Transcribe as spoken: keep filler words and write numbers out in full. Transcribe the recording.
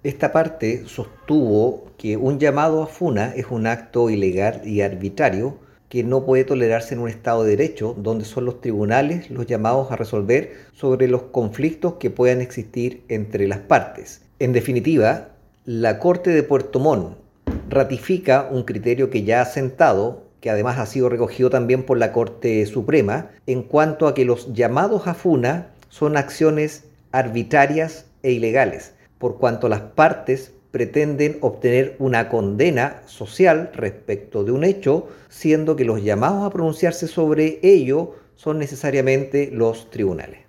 Esta parte sostuvo que un llamado a funa es un acto ilegal y arbitrario que no puede tolerarse en un Estado de Derecho, donde son los tribunales los llamados a resolver sobre los conflictos que puedan existir entre las partes. En definitiva, la Corte de Puerto Montt ratifica un criterio que ya ha sentado, que además ha sido recogido también por la Corte Suprema, en cuanto a que los llamados a funa son acciones arbitrarias e ilegales, por cuanto las partes pretenden obtener una condena social respecto de un hecho, siendo que los llamados a pronunciarse sobre ello son necesariamente los tribunales.